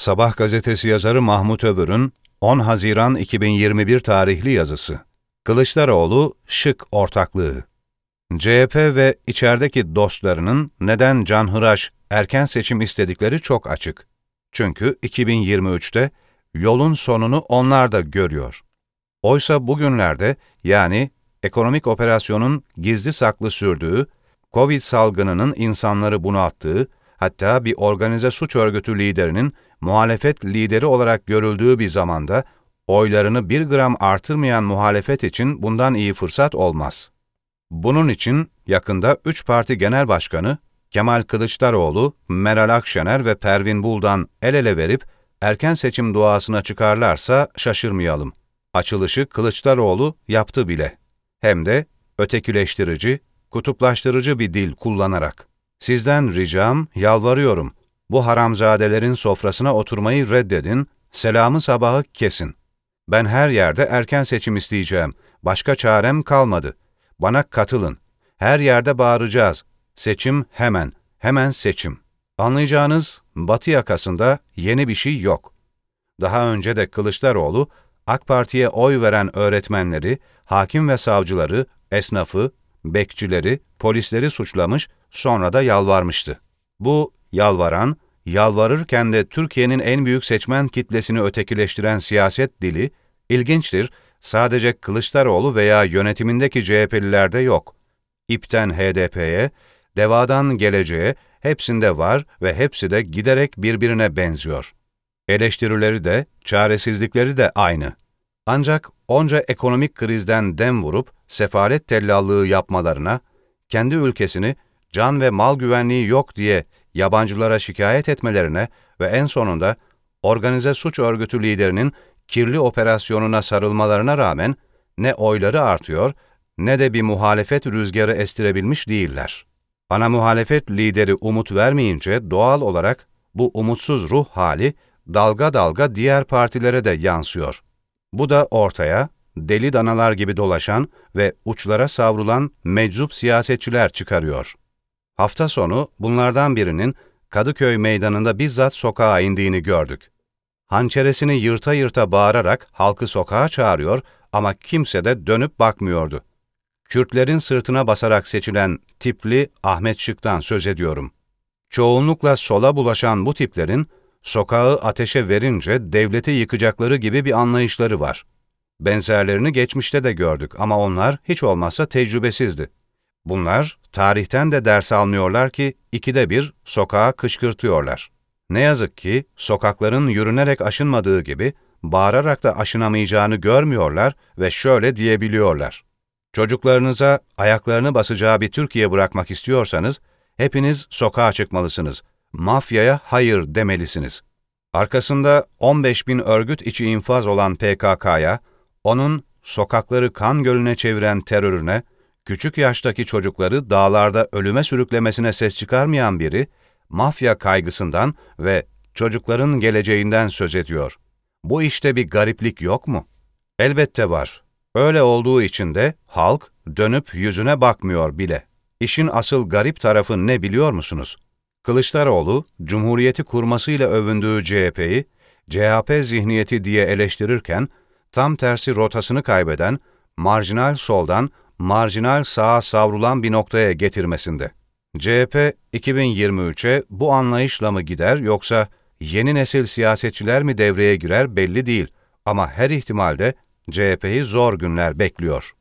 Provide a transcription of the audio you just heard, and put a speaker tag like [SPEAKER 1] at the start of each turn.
[SPEAKER 1] Sabah gazetesi yazarı Mahmut Övür'ün 10 Haziran 2021 tarihli yazısı. Kılıçdaroğlu şık ortaklığı. CHP ve içerideki dostlarının neden canhıraş erken seçim istedikleri çok açık. Çünkü 2023'te yolun sonunu onlar da görüyor. Oysa bugünlerde, yani ekonomik operasyonun gizli saklı sürdüğü, Covid salgınının insanları bunalttığı, hatta bir organize suç örgütü liderinin muhalefet lideri olarak görüldüğü bir zamanda, oylarını bir gram artırmayan muhalefet için bundan iyi fırsat olmaz. Bunun için yakında 3 parti genel başkanı Kemal Kılıçdaroğlu, Meral Akşener ve Pervin Buldan el ele verip erken seçim duasına çıkarlarsa şaşırmayalım. Açılışı Kılıçdaroğlu yaptı bile. Hem de ötekileştirici, kutuplaştırıcı bir dil kullanarak. Sizden ricam, yalvarıyorum, bu haramzadelerin sofrasına oturmayı reddedin, selamı sabahı kesin. Ben her yerde erken seçim isteyeceğim, başka çarem kalmadı. Bana katılın. Her yerde bağıracağız. Seçim hemen, hemen seçim. Anlayacağınız, Batı yakasında yeni bir şey yok. Daha önce de Kılıçdaroğlu, AK Parti'ye oy veren öğretmenleri, hakim ve savcıları, esnafı, bekçileri, polisleri suçlamış, sonra da yalvarmıştı. Bu yalvaran, yalvarırken de Türkiye'nin en büyük seçmen kitlesini ötekileştiren siyaset dili, ilginçtir, sadece Kılıçdaroğlu veya yönetimindeki CHP'lilerde yok. İP'ten HDP'ye, DEVA'dan Geleceğe hepsinde var ve hepsi de giderek birbirine benziyor. Eleştirileri de, çaresizlikleri de aynı. Ancak onca ekonomik krizden dem vurup sefalet tellallığı yapmalarına, kendi ülkesini can ve mal güvenliği yok diye yabancılara şikayet etmelerine ve en sonunda organize suç örgütü liderinin kirli operasyonuna sarılmalarına rağmen ne oyları artıyor ne de bir muhalefet rüzgarı estirebilmiş değiller. Ana muhalefet lideri umut vermeyince doğal olarak bu umutsuz ruh hali dalga dalga diğer partilere de yansıyor. Bu da ortaya deli danalar gibi dolaşan ve uçlara savrulan meczup siyasetçiler çıkarıyor. Hafta sonu bunlardan birinin Kadıköy meydanında bizzat sokağa indiğini gördük. Hançeresini yırta yırta bağırarak halkı sokağa çağırıyor ama kimse de dönüp bakmıyordu. Kürtlerin sırtına basarak seçilen tipli Ahmet Şık'tan söz ediyorum. Çoğunlukla sola bulaşan bu tiplerin, sokağı ateşe verince devleti yıkacakları gibi bir anlayışları var. Benzerlerini geçmişte de gördük ama onlar hiç olmazsa tecrübesizdi. Bunlar tarihten de ders almıyorlar ki ikide bir sokağa kışkırtıyorlar. Ne yazık ki sokakların yürünerek aşınmadığı gibi bağırarak da aşınamayacağını görmüyorlar ve şöyle diyebiliyorlar. Çocuklarınıza ayaklarını basacağı bir Türkiye bırakmak istiyorsanız hepiniz sokağa çıkmalısınız. Mafyaya hayır demelisiniz. Arkasında 15.000 örgüt içi infaz olan PKK'ya, onun sokakları kan gölüne çeviren terörüne, küçük yaştaki çocukları dağlarda ölüme sürüklemesine ses çıkarmayan biri, mafya kaygısından ve çocukların geleceğinden söz ediyor. Bu işte bir gariplik yok mu? Elbette var. Öyle olduğu için de halk dönüp yüzüne bakmıyor bile. İşin asıl garip tarafı ne biliyor musunuz? Kılıçdaroğlu, Cumhuriyeti kurmasıyla övündüğü CHP'yi, CHP zihniyeti diye eleştirirken, tam tersi rotasını kaybeden, marjinal soldan, marjinal sağa savrulan bir noktaya getirmesinde. CHP 2023'e bu anlayışla mı gider yoksa yeni nesil siyasetçiler mi devreye girer belli değil ama her ihtimalde CHP'yi zor günler bekliyor.